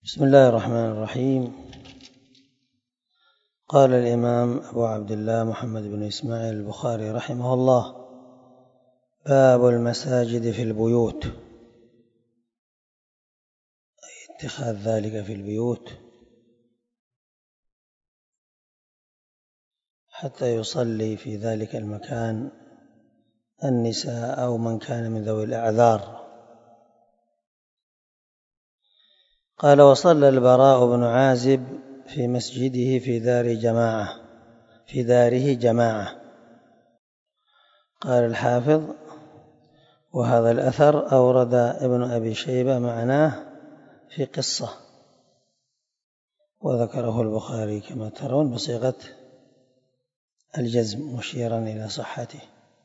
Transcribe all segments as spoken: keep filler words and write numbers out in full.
بسم الله الرحمن الرحيم. قال الإمام أبو عبد الله محمد بن إسماعيل البخاري رحمه الله: باب المساجد في البيوت، أي اتخاذ ذلك في البيوت حتى يصلي في ذلك المكان النساء أو من كان من ذوي الأعذار. قال: وصلى البراء بن عازب في مسجده في دار جماعة في داره جماعة. قال الحافظ: وهذا الأثر أورد ابن أبي شيبة معناه في قصة، وذكره البخاري كما ترون بصيغة الجزم مشيرا إلى صحته.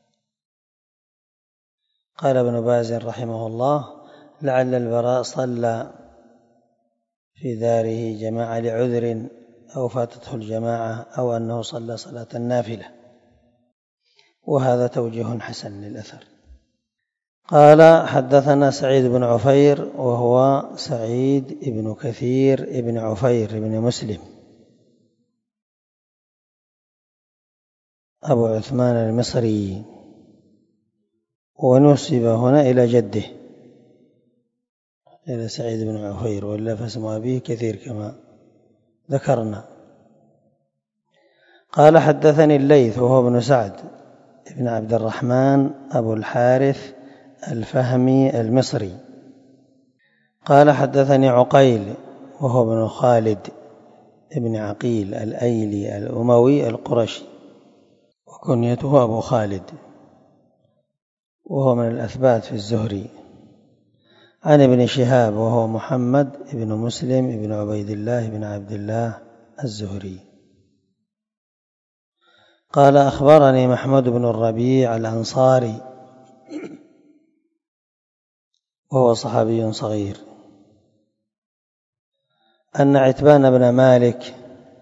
قال ابن باز رحمه الله: لعل البراء صلى في داره جماعة لعذر أو فاتته الجماعة أو أنه صلى صلاة النافلة، وهذا توجيه حسن للأثر. قال: حدثنا سعيد بن عفير، وهو سعيد بن كثير بن عفير بن مسلم أبو عثمان المصري، ونسب هنا إلى جده إلى سعيد بن عفير، وإلا فاسم أبيه كثير كما ذكرنا. قال: حدثني الليث، وهو ابن سعد بن عبد الرحمن أبو الحارث الفهمي المصري. قال: حدثني عقيل، وهو ابن خالد ابن عقيل الأيلي الأموي القرشي، وكنيته أبو خالد، وهو من الأثبات في الزهري. عن ابن شهاب، وهو محمد بن مسلم بن عبيد الله بن عبد الله الزهري. قال: أخبرني محمود بن الربيع الأنصاري، وهو صحابي صغير، أن عتبان بن مالك،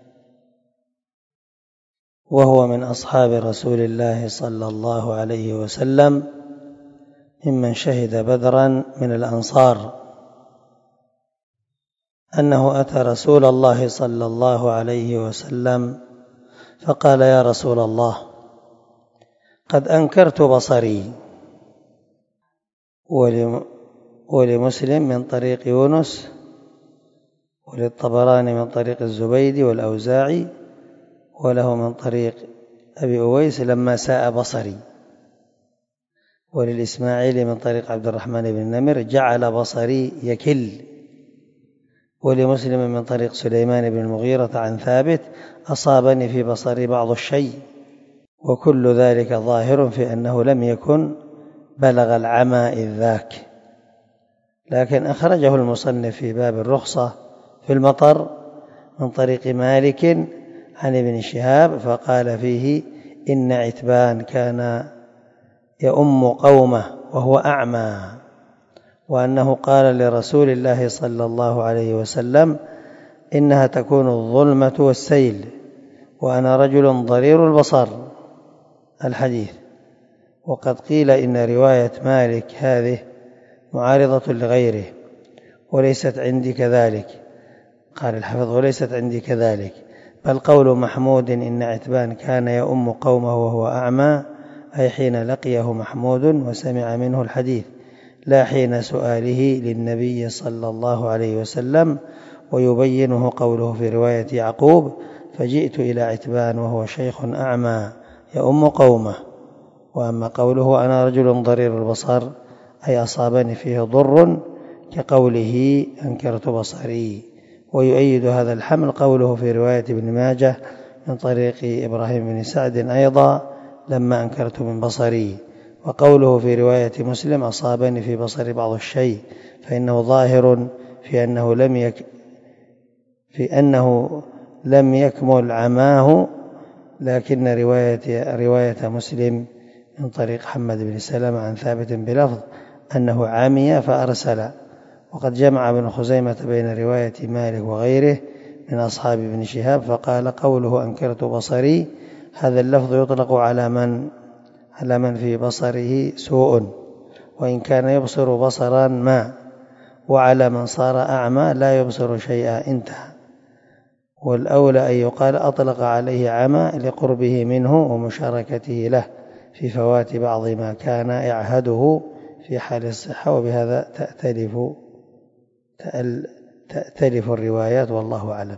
وهو من أصحاب رسول الله صلى الله عليه وسلم ممن شهد بدرا من الأنصار، أنه أتى رسول الله صلى الله عليه وسلم فقال: يا رسول الله، قد أنكرت بصري. ولمسلم من طريق يونس، وللطبراني من طريق الزبيدي والأوزاعي، وله من طريق أبي أويس لما ساء بصري. وللإسماعيلي من طريق عبد الرحمن بن نمر جعل بصري يكل. ولمسلم من طريق سليمان بن المغيرة عن ثابت: أصابني في بصري بعض الشيء. وكل ذلك ظاهر في أنه لم يكن بلغ العمى إذ ذاك، لكن أخرجه المصنف في باب الرخصة في المطر من طريق مالك عن ابن شهاب، فقال فيه: إن عتبان كان يؤم قومه وهو أعمى، وأنه قال لرسول الله صلى الله عليه وسلم: إنها تكون الظلمة والسيل، وأنا رجل ضرير البصر. الحديث. وقد قيل إن رواية مالك هذه معارضة لغيره، وليست عندي كذلك. قال الحافظ: وليست عندي كذلك، بل قول محمود إن عتبان كان يؤم قومه وهو أعمى، أي حين لقيه محمود وسمع منه الحديث، لا حين سؤاله للنبي صلى الله عليه وسلم. ويبينه قوله في رواية يعقوب: فجئت إلى عتبان وهو شيخ أعمى يؤم قومه. وأما قوله أنا رجل ضرير البصر، أي أصابني فيه ضر، كقوله أنكرت بصري. ويؤيد هذا الحمل قوله في رواية ابن ماجه من طريق إبراهيم بن سعد أيضا: لما أنكرت من بصري. وقوله في رواية مسلم: أصابني في بصري بعض الشيء، فإنه ظاهر في أنه لم يك في أنه لم يكمل عماه، لكن رواية رواية مسلم من طريق حمد بن سلمة عن ثابت بلفظ أنه عمي فأرسل. وقد جمع ابن خزيمة بين رواية مالك وغيره من أصحاب ابن شهاب، فقال: قوله أنكرت بصري هذا اللفظ يطلق على من على من في بصره سوء، وإن كان يبصر بصرا ما. وعلى من صار أعمى لا يبصر شيئا. انتهى. والأولى أن يقال أطلق عليه عمى لقربه منه ومشاركته له في فوات بعض ما كان يعهده في حال الصحة، وبهذا تأتلف تأتلف الروايات والله أعلم.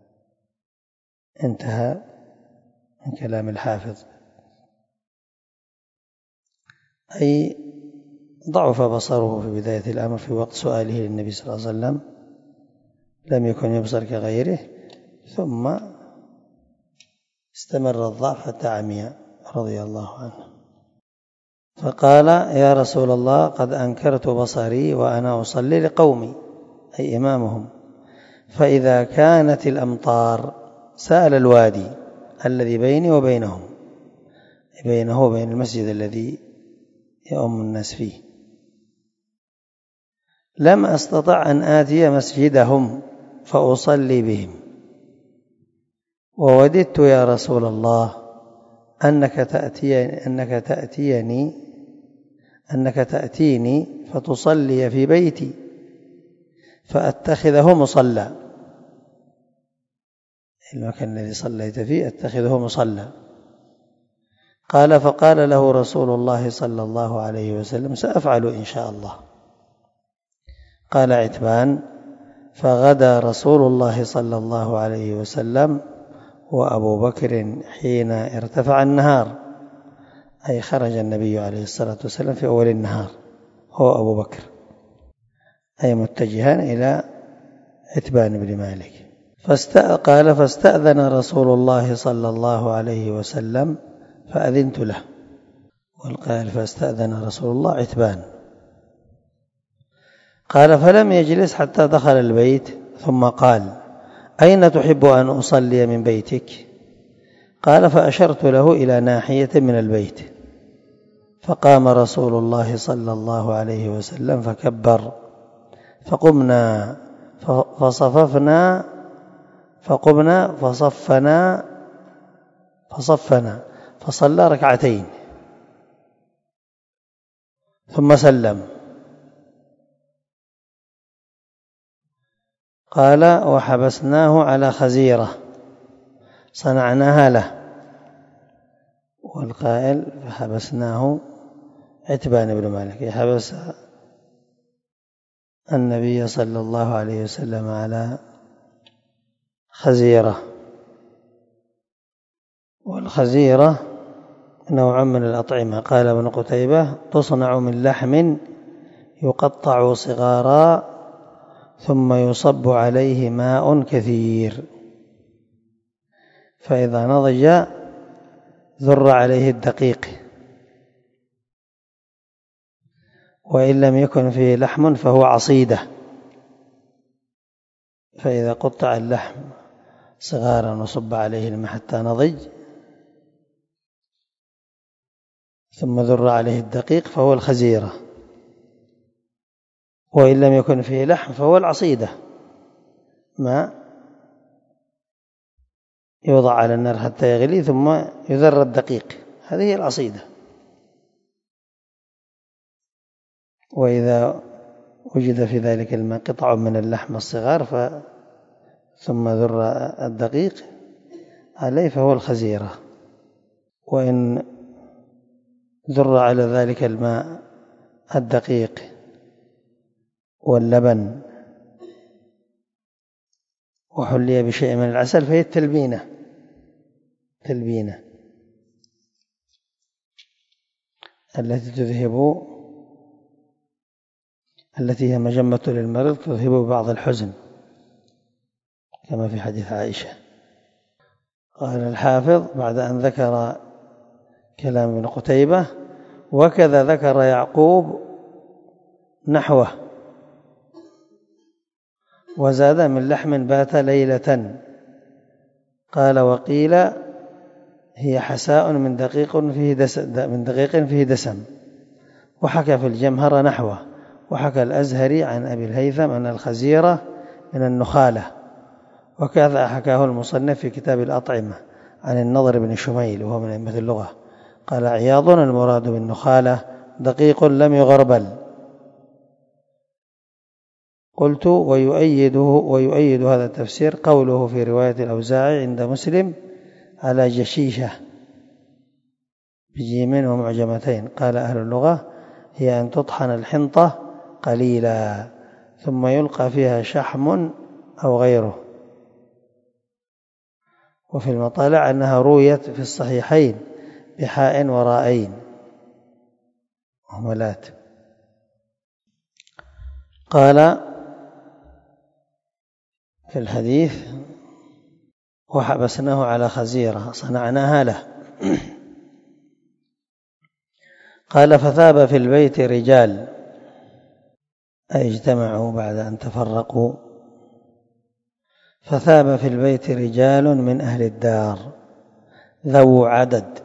انتهى من كلام الحافظ. أي ضعف بصره في بداية الأمر في وقت سؤاله للنبي صلى الله عليه وسلم، لم يكن يبصر كغيره، ثم استمر الضعف حتى عمي رضي الله عنه. فقال: يا رسول الله قد أنكرت بصري وأنا أصلي لقومي، أي إمامهم، فإذا كانت الأمطار سال الوادي الذي بيني وبينهم، بينه وبين المسجد الذي يؤم الناس فيه، لم أستطع أن آتي مسجدهم فأصلي بهم، ووددت يا رسول الله أنك تأتيني أنك تأتيني أنك تأتيني فتصلي في بيتي فأتخذه مصلى، المكان الذي صليت فيه أتخذه مصلى. قال: فقال له رسول الله صلى الله عليه وسلم: سأفعل إن شاء الله. قال عتبان: فغدا رسول الله صلى الله عليه وسلم وأبو بكر حين ارتفع النهار، أي خرج النبي عليه الصلاة والسلام في أول النهار هو أبو بكر، أي متجهان إلى عتبان بن مالك. قال: فاستأذن رسول الله صلى الله عليه وسلم فأذنت له. والقائل فاستأذن رسول الله عتبان. قال: فلم يجلس حتى دخل البيت، ثم قال: أين تحب أن أصلي من بيتك؟ قال: فأشرت له إلى ناحية من البيت، فقام رسول الله صلى الله عليه وسلم فكبر، فقمنا فصففنا فقمنا فصفنا فصفنا فصلى ركعتين ثم سلم. قال: وحبسناه على خزيرة صنعناها له. والقائل فحبسناه عتبان بن مالك، يحبس النبي صلى الله عليه وسلم على خزيرة. والخزيرة نوع من الأطعمة. قال ابن قتيبة: تصنع من لحم يقطع صغارا ثم يصب عليه ماء كثير، فإذا نضج ذر عليه الدقيق، وإن لم يكن فيه لحم فهو عصيدة. فإذا قطع اللحم صغارا وصب عليه الماء حتى نضج ثم ذر عليه الدقيق فهو الخزيرة، وإن لم يكن فيه لحم فهو العصيدة، ما يوضع على النار حتى يغلي ثم يذر الدقيق، هذه هي العصيدة. وإذا وجد في ذلك الماء قطع من اللحم الصغار ف ثم ذر الدقيق عليه فهو الخزيرة. وإن ذر على ذلك الماء الدقيق واللبن وحلي بشيء من العسل فهي التلبينة، تلبينة التي تذهب التي هي مجمة للمرض، تذهب ببعض الحزن كما في حديث عائشة. قال الحافظ بعد أن ذكر كلام ابن قتيبة: وكذا ذكر يعقوب نحوه، وزاد: من لحم بات ليلة. قال: وقيل هي حساء من دقيق فيه دسم من دقيق فيه دسم. وحكى في الجمهر نحوه. وحكى الأزهري عن أبي الهيثم أن الخزيرة من النخالة، وكذا حكاه المصنف في كتاب الأطعمة عن النضر بن شميل وهو من أئمة اللغة. قال عياض: المراد بالنخالة دقيق لم يغربل. قلت ويؤيده ويؤيد هذا التفسير قوله في رواية الأوزاعي عند مسلم على جشيشة بجيم ومعجمتين. قال أهل اللغة هي أن تطحن الحنطة قليلا ثم يلقى فيها شحم أو غيره. وفي المطالع أنها رويت في الصحيحين بحاء وراءين وهملات. قال في الحديث وحبسناه على خزيرة صنعناها له. قال فثاب في البيت رجال أي اجتمعوا بعد أن تفرقوا. فثاب في البيت رجال من أهل الدار ذو عدد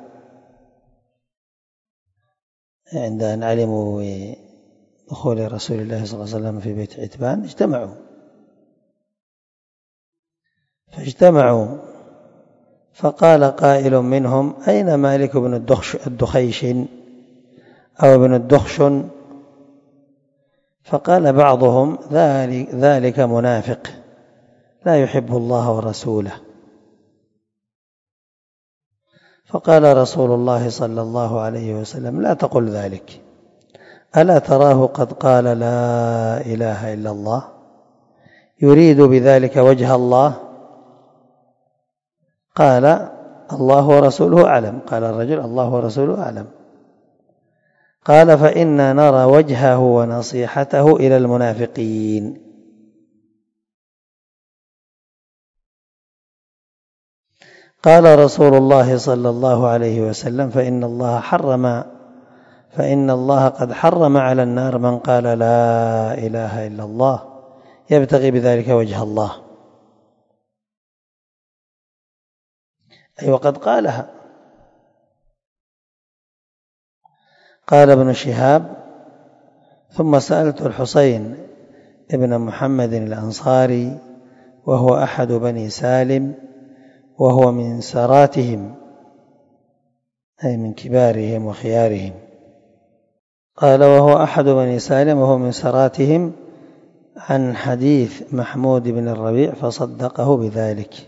عند أن علموا بدخول رسول الله صلى الله عليه وسلم في بيت عتبان اجتمعوا فاجتمعوا فقال قائل منهم أين مالك بن الدخيش أو ابن الدخشن؟ فقال بعضهم ذلك, ذلك منافق لا يحب الله ورسوله. فقال رسول الله صلى الله عليه وسلم لا تقل ذلك، ألا تراه قد قال لا إله إلا الله يريد بذلك وجه الله؟ قال الله ورسوله أعلم. قال الرجل الله ورسوله أعلم. قال فإنا نرى وجهه ونصيحته إلى المنافقين. قال رسول الله صلى الله عليه وسلم فإن الله حرم فإن الله قد حرم على النار من قال لا إله إلا الله يبتغي بذلك وجه الله. أي وقد قالها. قال ابن شهاب ثم سألت الحسين ابن محمد الأنصاري وهو أحد بني سالم وهو من سراتهم أي من كبارهم وخيارهم. قال وهو أحد بني سالم وهو من سراتهم عن حديث محمود بن الربيع فصدقه بذلك.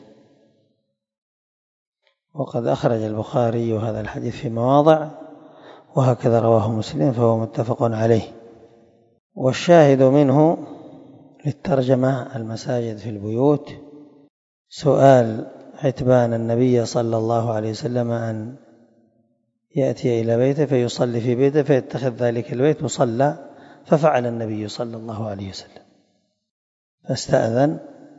وقد أخرج البخاري هذا الحديث في مواضع وهكذا رواه مسلم فهو متفق عليه. والشاهد منه للترجمة المساجد في البيوت سؤال عتبان النبي صلى الله عليه وسلم أن يأتي إلى بيته فيصلي في بيته فيتخذ ذلك البيت مصلى، ففعل النبي صلى الله عليه وسلم فاستأذن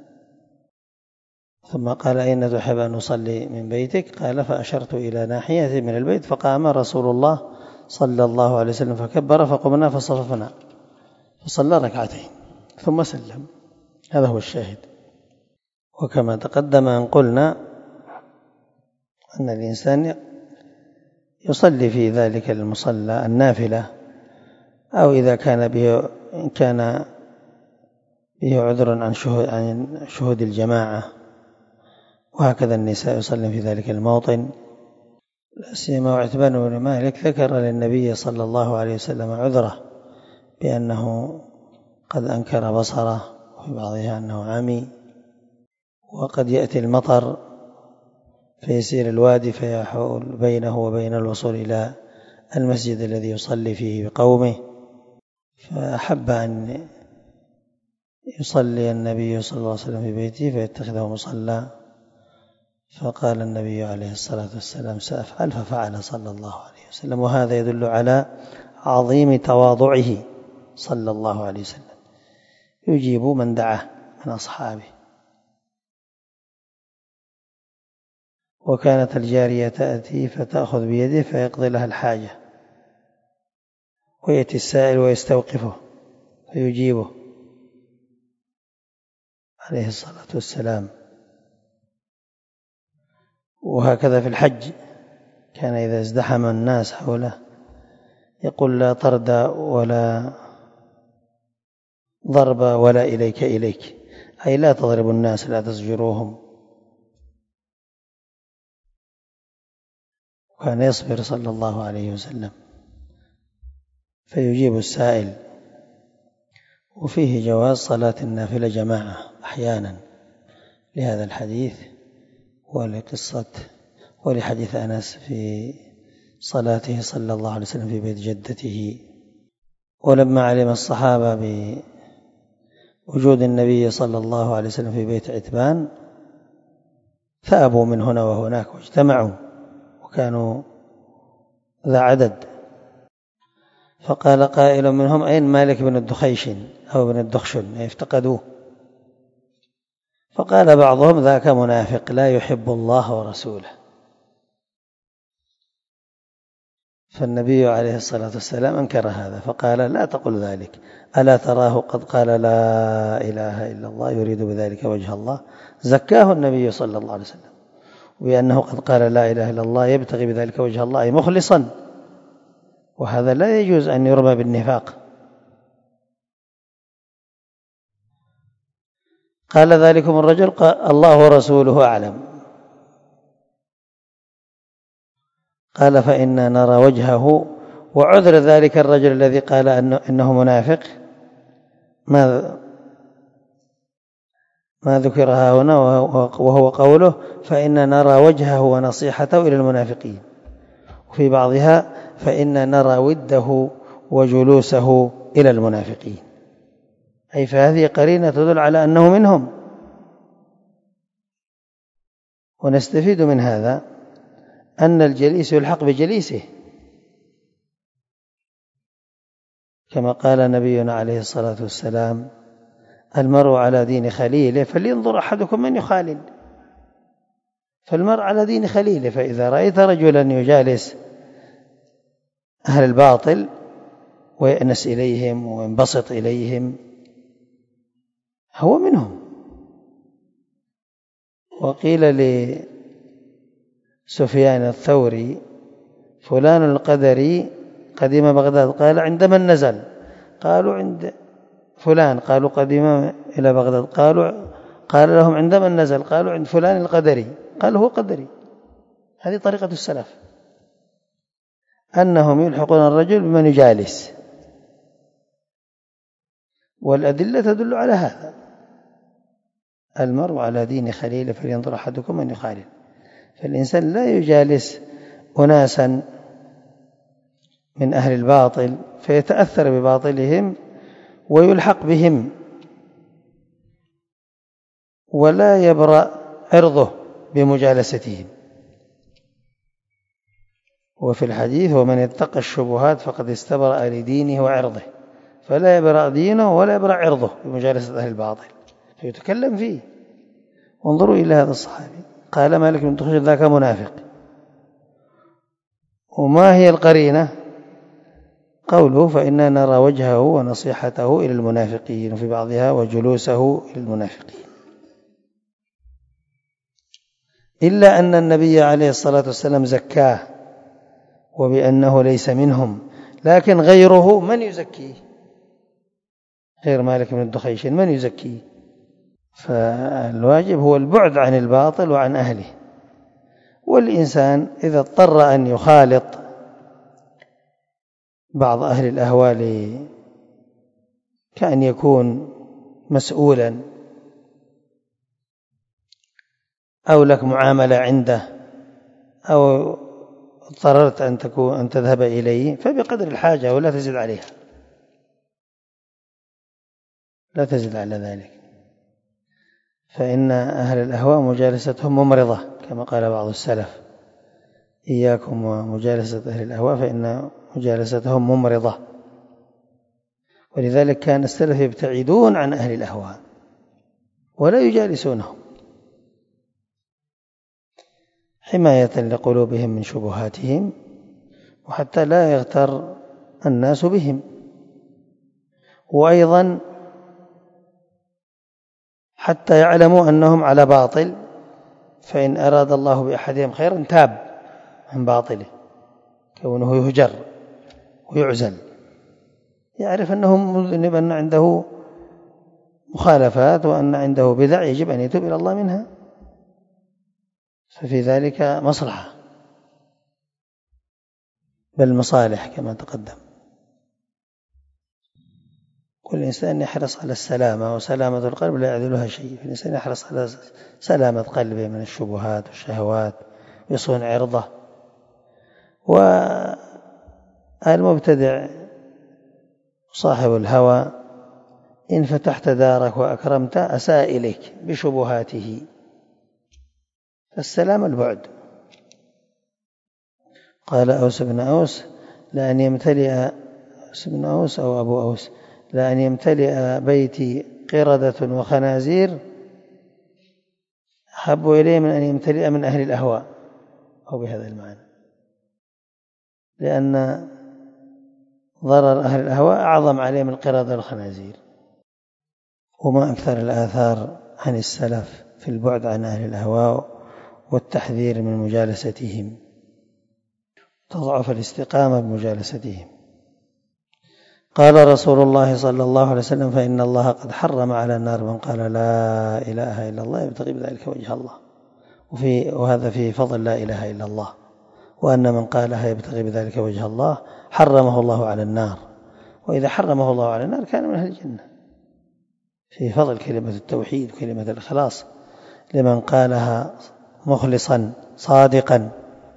ثم قال أين تحب أن نصلي من بيتك؟ قال فأشرت إلى ناحية من البيت فقام رسول الله صلى الله عليه وسلم فكبر فقمنا فصففنا فصلى ركعتين ثم سلم. هذا هو الشاهد. وكما تقدم أن قلنا أن الإنسان يصلي في ذلك المصلى النافلة أو إذا كان به إن كان به عذر عن شهود, عن شهود الجماعة، وهكذا النساء يصلين في ذلك الموطن. لا سيما عتبان بن مالك ذكر للنبي صلى الله عليه وسلم عذره بأنه قد أنكر بصره وفي بعضها أنه عمي، وقد يأتي المطر فيسير الوادي فيحول بينه وبين الوصول إلى المسجد الذي يصلي فيه بقومه، فأحب أن يصلي النبي صلى الله عليه وسلم في بيته فيتخذه مصلى، فقال النبي عليه الصلاة والسلام سأفعل، ففعل صلى الله عليه وسلم. وهذا يدل على عظيم تواضعه صلى الله عليه وسلم، يجيب من دعاه من أصحابه. وكانت الجارية تأتي فتأخذ بيده فيقضي لها الحاجة، ويأتي السائل ويستوقفه فيجيبه عليه الصلاة والسلام. وهكذا في الحج كان إذا ازدحم الناس حوله يقول لا طرد ولا ضرب ولا إليك إليك، أي لا تضرب الناس لا تزجروهم. وكان يصبر صلى الله عليه وسلم فيجيب السائل. وفيه جواز صلاة النافلة جماعة أحيانا لهذا الحديث ولقصة ولحديث أنس في صلاته صلى الله عليه وسلم في بيت جدته. ولما علم الصحابة بوجود النبي صلى الله عليه وسلم في بيت عتبان ثابوا من هنا وهناك واجتمعوا وكانوا ذا عدد، فقال قائل منهم: أين مالك بن الدخيشن أو بن الدخشن؟ افتقدوه. فقال بعضهم: ذاك منافق لا يحب الله ورسوله. فالنبي عليه الصلاة والسلام أنكر هذا فقال: لا تقل ذلك، ألا تراه قد قال لا إله إلا الله يريد بذلك وجه الله؟ زكاه النبي صلى الله عليه وسلم بأنه قد قال لا إله إلا الله يبتغي بذلك وجه الله أي مخلصا، وهذا لا يجوز أن يرمى بالنفاق. قال ذلكم الرجل: قال الله ورسوله أعلم. قال: فإنا نرى وجهه. وعذر ذلك الرجل الذي قال إنه منافق ما ما ذكرها هنا، وهو قوله: فإنا نرى وجهه ونصيحته إلى المنافقين، وفي بعضها: فإنا نرى وده وجلوسه إلى المنافقين، أي فهذه قرينة تدل على أنه منهم. ونستفيد من هذا أن الجليس يلحق بجليسه، كما قال نبينا عليه الصلاة والسلام: المرء على دين خليله فلينظر أحدكم من يخالل. فالمرء على دين خليله، فإذا رأيت رجلا يجالس أهل الباطل ويأنس إليهم وينبسط إليهم هو منهم. وقيل لسفيان الثوري: فلان القدري قدم بغداد، قال: عند من نزل؟ قالوا: عند فلان. قالوا: قدم إلى بغداد، قالوا قال لهم: عند من نزل؟ قالوا: عند فلان القدري. قال: هو قدري. هذه طريقة السلف، أنهم يلحقون الرجل بمن يجالس، والأدلة تدل على هذا: المرء على دين خليله فلينظر أحدكم من يخالل. فالإنسان لا يجالس أناسا من أهل الباطل فيتأثر بباطلهم ويلحق بهم، ولا يبرأ عرضه بمجالستهم. وفي الحديث: ومن اتقى الشبهات فقد استبرأ لدينه وعرضه، فلا يبرأ دينه ولا يبرأ عرضه بمجالسة أهل الباطل فيتكلم فيه. وانظروا إلى هذا الصحابي، قال مالك بن دخشن: ذاك منافق. وما هي القرينة؟ قوله: فإنا نرى وجهه ونصيحته إلى المنافقين، وفي بعضها: وجلوسه إلى المنافقين. إلا أن النبي عليه الصلاة والسلام زكاه وبأنه ليس منهم، لكن غيره من يزكيه؟ غير مالك بن الدخيشن من يزكيه؟ فالواجب هو البعد عن الباطل وعن أهله. والإنسان إذا اضطر أن يخالط بعض أهل الأهواء كأن يكون مسؤولا أو لك معاملة عنده أو اضطررت أن تكون أن تذهب إليه، فبقدر الحاجة ولا تزد عليها، لا تزد على ذلك. فإن أهل الأهواء مجالستهم ممرضة كما قال بعض السلف: إياكم ومجالسة أهل الأهواء فإن مجالستهم ممرضة. ولذلك كان السلف يبتعدون عن أهل الأهواء ولا يجالسونهم حماية لقلوبهم من شبهاتهم، وحتى لا يغتر الناس بهم. وأيضا حتى يعلموا أنهم على باطل، فإن أراد الله بأحدهم خيرا تاب عن باطله، كونه يهجر ويعزل، يعرف أنه مذنب، أن عنده مخالفات وأن عنده بدع يجب أن يتوب إلى الله منها، ففي ذلك مصلحة بل مصالح كما تقدم. كل إنسان يحرص على السلامة، وسلامة القلب لا يعدلها شيء. الإنسان يحرص على سلامة قلبه من الشبهات والشهوات ويصون عرضه. والمبتدع صاحب الهوى إن فتحت دارك وأكرمت أساء إليك بشبهاته، فالسلام البعد. قال أوس بن أوس لأن يمتلئ أوس بن أوس أو أبو أوس لأن يمتلئ بيتي قردة وخنازير أحب إليه من أن يمتلئ من أهل الأهواء، أو بهذا المعنى، لأن ضرر أهل الأهواء أعظم عليه من القردة والخنازير. وما أكثر الآثار عن السلف في البعد عن أهل الأهواء والتحذير من مجالستهم، تضعف الاستقامة بمجالستهم. قال رسول الله صلى الله عليه وسلم: فإن الله قد حرم على النار من قال لا إله إلا الله يبتغي بذلك وجه الله. وفي وهذا في فضل لا إله إلا الله، وأن من قالها يبتغي بذلك وجه الله حرمه الله على النار، وإذا حرمه الله على النار كان من أهل الجنة. في فضل كلمة التوحيد وكلمة الإخلاص لمن قالها مخلصا صادقا.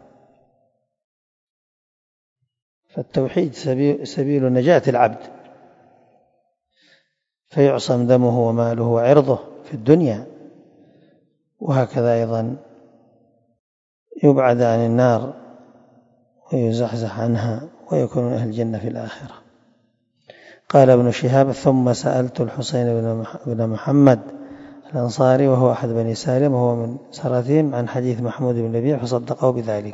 فالتوحيد سبيل نجاة العبد، فيعصم دمه وماله وعرضه في الدنيا، وهكذا أيضا يبعد عن النار ويزحزح عنها ويكون من أهل الجنة في الآخرة. قال ابن شهاب: ثم سألت الحسين بن محمد الأنصاري وهو أحد بني سالم وهو من سرتهم عن حديث محمود بن ربيع فصدقه بذلك.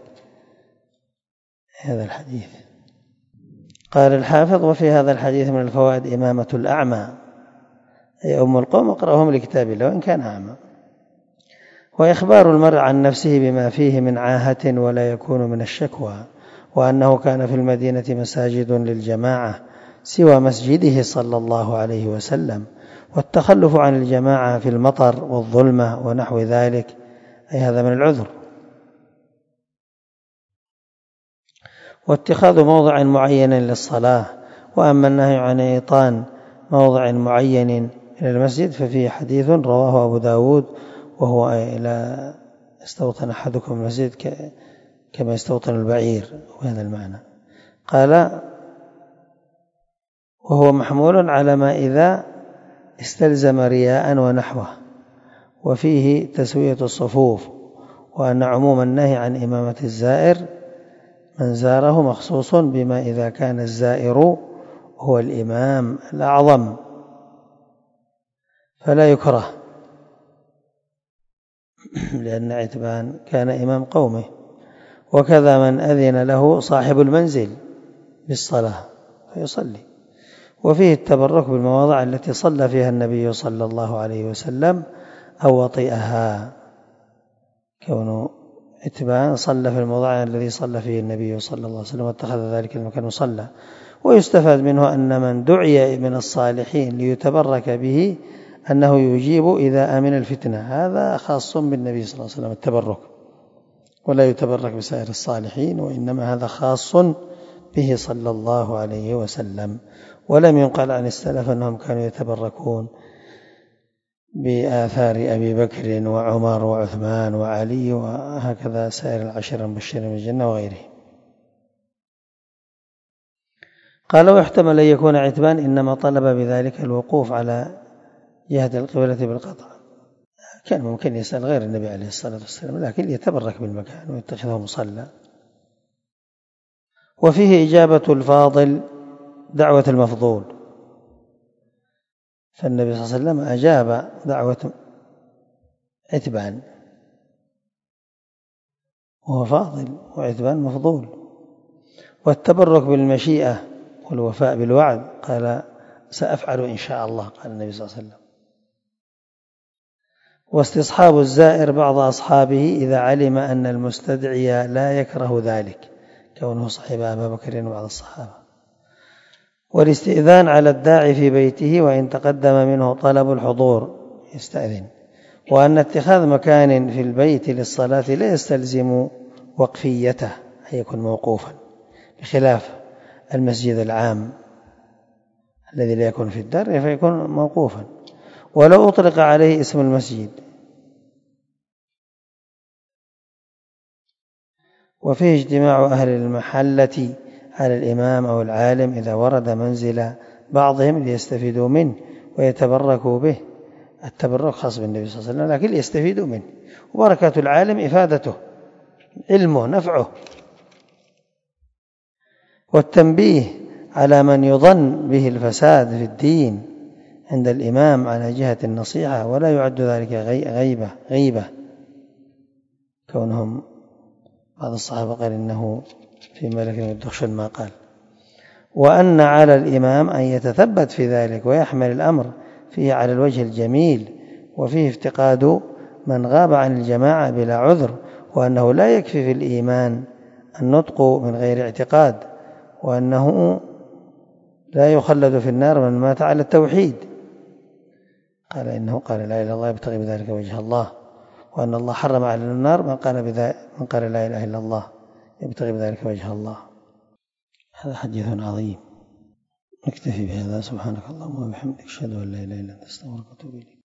هذا الحديث. قال الحافظ: وفي هذا الحديث من الفوائد إمامة الأعمى، أي أم القوم اقرأهم لكتاب الله وإن كان أعمى، وإخبار المرء عن نفسه بما فيه من عاهة ولا يكون من الشكوى، وأنه كان في المدينة مساجد للجماعة سوى مسجده صلى الله عليه وسلم، والتخلف عن الجماعة في المطر والظلمة ونحو ذلك، أي هذا من العذر. واتخاذ موضع معين للصلاة. وأما النهي عن إيطان موضع معين إلى المسجد ففيه حديث رواه أبو داود وهو لا استوطن أحدكم المسجد كما يستوطن البعير، وهذا المعنى. قال: وهو محمول على ما إذا استلزم رياء ونحوه، وفيه تسوية الصفوف، وأن عموم النهي عن إمامة الزائر من زاره مخصوص بما إذا كان الزائر هو الإمام الأعظم فلا يكره، لأن عتبان كان إمام قومه، وكذا من أذن له صاحب المنزل بالصلاة فيصلي. وفيه التبرك بالمواضع التي صلى فيها النبي صلى الله عليه وسلم أو وطئها، كونه عتبان صلى في الموضع الذي صلى فيه النبي صلى الله عليه وسلم واتخذ ذلك المكان مصلى. ويستفاد منه أن من دعي من الصالحين ليتبرك به أنه يجيب إذا آمن الفتنة، هذا خاص بالنبي صلى الله عليه وسلم التبرك، ولا يتبرك بسائر الصالحين، وإنما هذا خاص به صلى الله عليه وسلم. ولم ينقل عن السلف أنهم كانوا يتبركون بآثار أبي بكر وعمر وعثمان وعلي وهكذا سائر العشر المبشرين بالجنة وغيره. قال: ويحتمل أن يكون عتبان إنما طلب بذلك الوقوف على جهة القبلة بالقطع، كان ممكن يسأل غير النبي عليه الصلاة والسلام، لكن يتبرك بالمكان ويتخذه مصلى. وفيه إجابة الفاضل دعوة المفضول، فالنبي صلى الله عليه وسلم أجاب دعوة عتبان وهو فاضل وعتبان مفضول. والتبرك بالمشيئة والوفاء بالوعد، قال: سأفعل إن شاء الله، قال النبي صلى الله عليه وسلم. واستصحاب الزائر بعض أصحابه إذا علم أن المستدعي لا يكره ذلك، كونه صحب أبا بكر وبعض الصحابة. والاستئذان على الداعي في بيته وإن تقدم منه طلب الحضور يستأذن. وأن اتخاذ مكان في البيت للصلاة لا يستلزم وقفيته، أي يكون موقوفا، بخلاف المسجد العام الذي لا يكون في الدار فيكون موقوفا. ولو أطلق عليه اسم المسجد. وفيه اجتماع أهل المحلة على الإمام أو العالم إذا ورد منزل بعضهم ليستفيدوا منه ويتبركوا به. التبرك خاص بالنبي صلى الله عليه وسلم لكن ليستفيدوا منه، وبركة العالم إفادته علمه نفعه. والتنبيه على من يظن به الفساد في الدين عند الإمام على جهة النصيحة، ولا يعد ذلك غيبة غيبة كونهم بعض الصحابة قال إنه في ملك الدخشن ما قال. وأن على الإمام أن يتثبت في ذلك ويحمل الأمر فيه على الوجه الجميل، وفيه افتقاد من غاب عن الجماعة بلا عذر، وأنه لا يكفي في الإيمان النطق من غير اعتقاد، وأنه لا يخلد في النار من مات على التوحيد. قال إنه قال لا إله إلا الله يبتغي بذلك وجه الله، وأن الله حرم على النار من قال بذلك من قال لا إله إلا الله يبتغي بذلك وجه الله. هذا حديث عظيم. نكتفي بهذا. سبحانك اللهم وبحمدك أشهد أن لا إله إلا أنت أستغفرك وأتوب إليك.